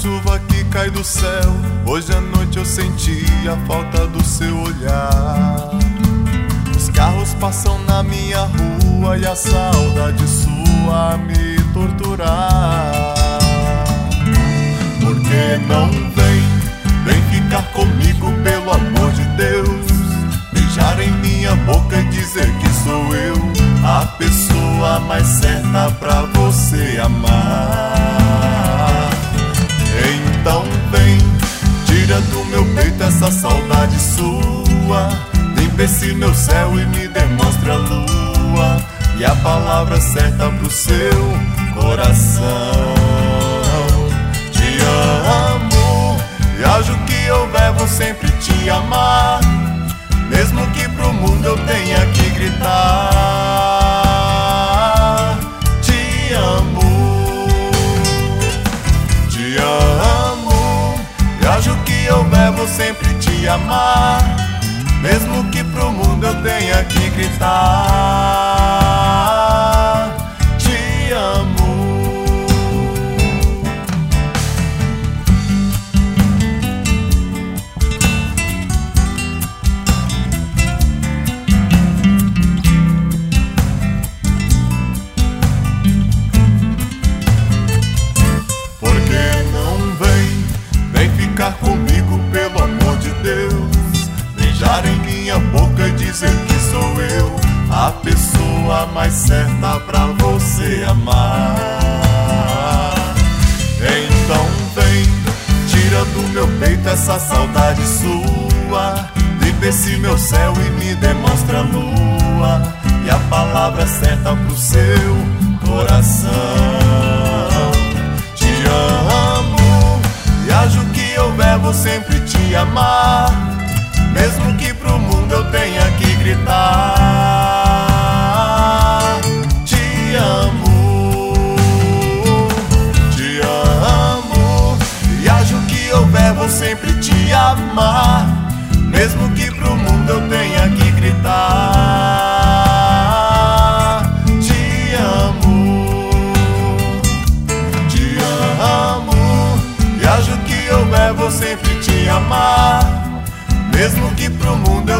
chuva que cai do céu, hoje à noite eu senti a falta do seu olhar. Os carros passam na minha rua e a saudade sua a me torturar. Por que não vem ficar comigo pelo amor de Deus? Beijar em minha boca e dizer que sou eu a pessoa mais certa pra você amar. Então vem, tira do meu peito essa saudade sua. Vem ver se meu céu e me demonstra a lua e a palavra certa pro seu coração. Te amo e acho que houver vou sempre te amar, mesmo que pro mundo eu tenha que gritar. Te amo, te amo e acho que houver vou sempre te amar, mesmo que pro mundo eu tenha que gritar. Te amo. Por que não vem ficar comigo pelo amor de Deus? Beijar em minha boca e dizer que sou eu a pessoa mais certa pra você amar. Então vem, tira do meu peito essa saudade sua. Vem ver se meu céu e me demonstra a lua e a palavra certa pro seu coração. Te amo e acho que houver vou sempre te amar, mesmo que pro mundo eu tenha que gritar. Te amo, te amo e acho que houver vou sempre te amar, mesmo que pro mundo eu tenha que gritar. Te amo, te amo e acho que houver vou sempre te amar, mesmo que pro mundo